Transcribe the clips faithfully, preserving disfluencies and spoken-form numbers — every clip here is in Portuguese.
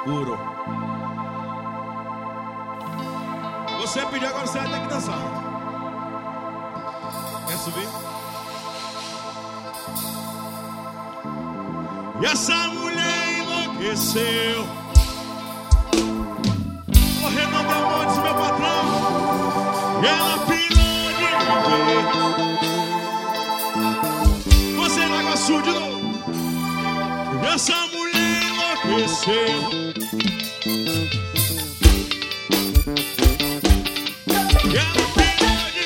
Puro. Você pediu, agora você vai ter que dançar. Quer subir? E essa mulher enlouqueceu. O Renan Belmonte, meu patrão. E ela pirou de viver. Você na Água Sul de novo. E essa mulher enlouqueceu. E ela pirou de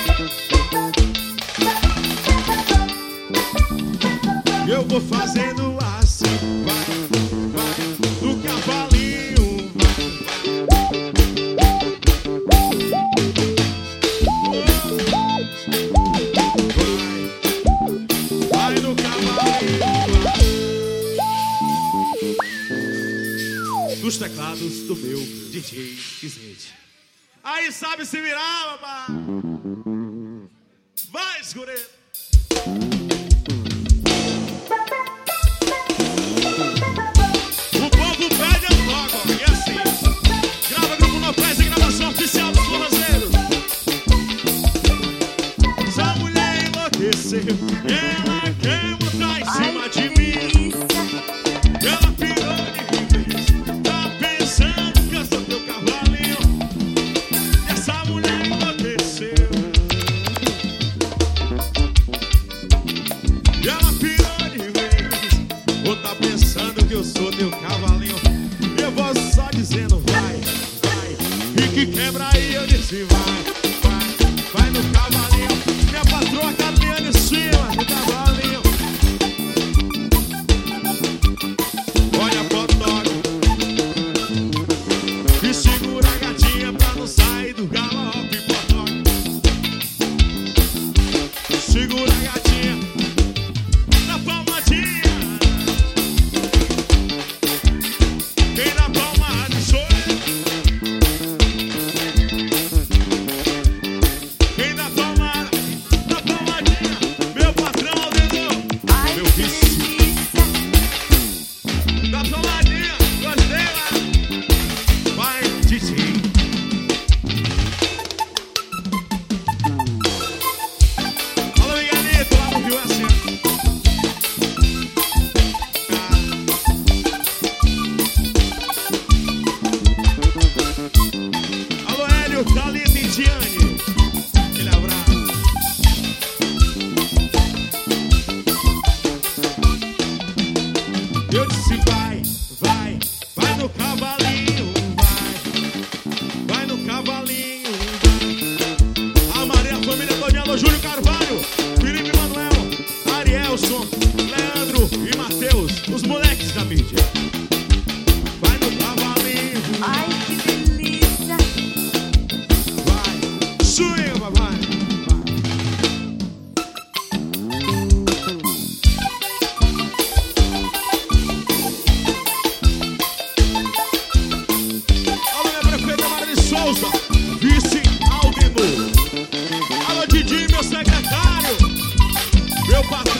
viver. Eu vou fazendo assim, vai, vai, do cavalinho, vai, vai no cavalinho, vai. Dos teclados do meu D J Kizete. Aí sabe se virar, babá. Vai, escureiro. Ela quer botar em cima de mim. Ela pirou de vez. Tá pensando que eu sou teu cavalinho. E essa mulher enlouqueceu. E ela pirou de vez. Ou tá pensando que eu sou teu cavalinho. E eu vou só dizendo vai, vai. E que quebra aí eu disse vai, vai, vai no cavalinho. Minha patroa Cadeira em cima do cavalinho. Olha a fotógrafa e segura a gatinha pra não sair do galope, fotógrafa. Segura a gatinha na palmadinha. Quem na palmada sou eu. Quem na palmada, na palmadinha, meu patrão dedou. Meu vício. Na palmadinha, gostei lá. Vai, Titi. Alô, Miguelito, lá no Rio assim. Alô, Hélio, Thalita e Tiane. Aquele abraço. Eu disse vai, vai, vai no cavalinho, vai, vai no cavalinho, vai. A Maria, a família toda, alô, Júlio Carvalho, Felipe Manuel, Arielson, Leandro e Matheus, os moleques da mídia. Vai no cavalinho. Ai, que delícia. Vai, swing, vai, vai. Alô, minha prefeita Mara de Souza, vice Aldino. Alô, Didi, meu secretário, meu patrão.